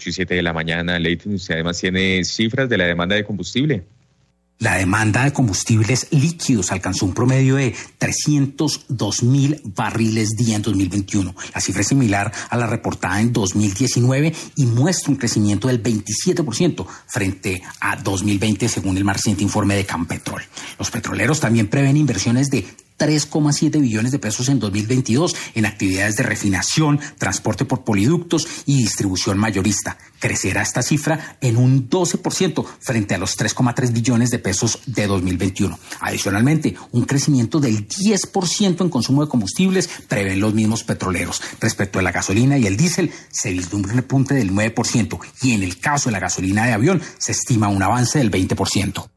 8:07 de la mañana. Leyton, usted además tiene cifras de la demanda de combustible. La demanda de combustibles líquidos alcanzó un promedio de 302.000 barriles día en 2021. La cifra es similar a la reportada en 2019 y muestra un crecimiento del 27% frente a 2020, según el más reciente informe de Campetrol. Los petroleros también prevén inversiones de 3,7 billones de pesos en 2022 en actividades de refinación, transporte por poliductos y distribución mayorista. Crecerá esta cifra en un 12% frente a los 3,3 billones de pesos de 2021. Adicionalmente, un crecimiento del 10% en consumo de combustibles prevén los mismos petroleros. Respecto a la gasolina y el diésel, se vislumbra un repunte del 9% y en el caso de la gasolina de avión se estima un avance del 20%.